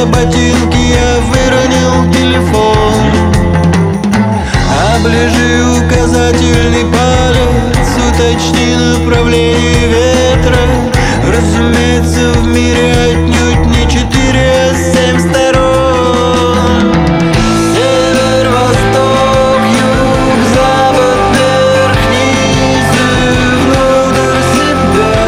на ботинки, я выронил телефон. Оближи указательный палец, уточни направление ветра. Разумеется, в мире отнюдь не 4, а 7 сторон. Север, восток, юг, запад, вверх, низ и внутрь себя.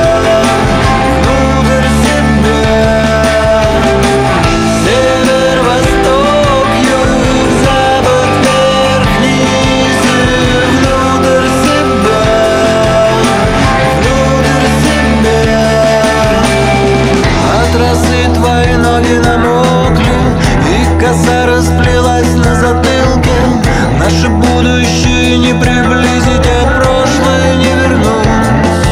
Внутрь себя. Север, восток, юг, запад, вверх, низ и внутрь себя. Внутрь себя. От росы твои ноги намокли, и коса расплелась на затылке. Наше будущее не приблизить, а прошлое не вернуть.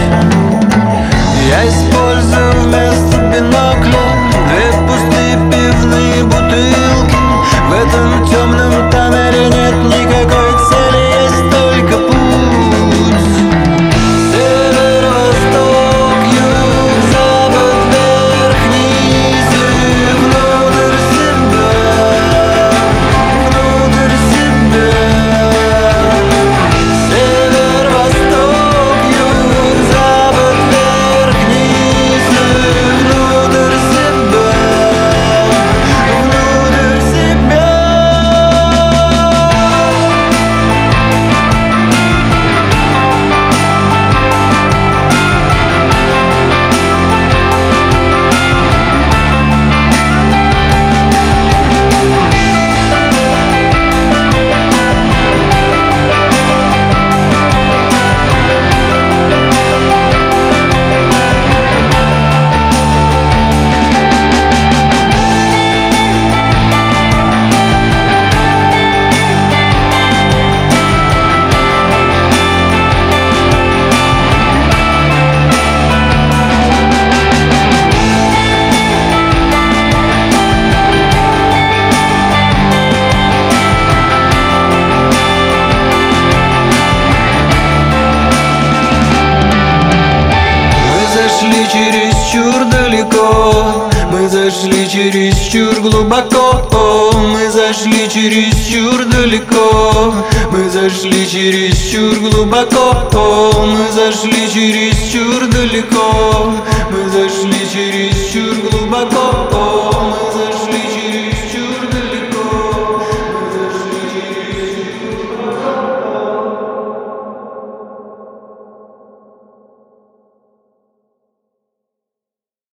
Я использую вместо бинокля 2 пустые пивные бутылки. В этом темном тоннеле нет никакой цели, есть только путь. Север, восток, юг, запад, вверх, низ и внутрь себя. Внутрь себя. Север, восток, юг, запад, вверх, низ и внутрь себя. Внутрь себя. Чересчур далеко, мы зашли чересчур глубоко. Мы зашли чересчур далеко, мы зашли чересчур глубоко. Мы зашли чересчур далеко, мы зашли чересчур глубоко.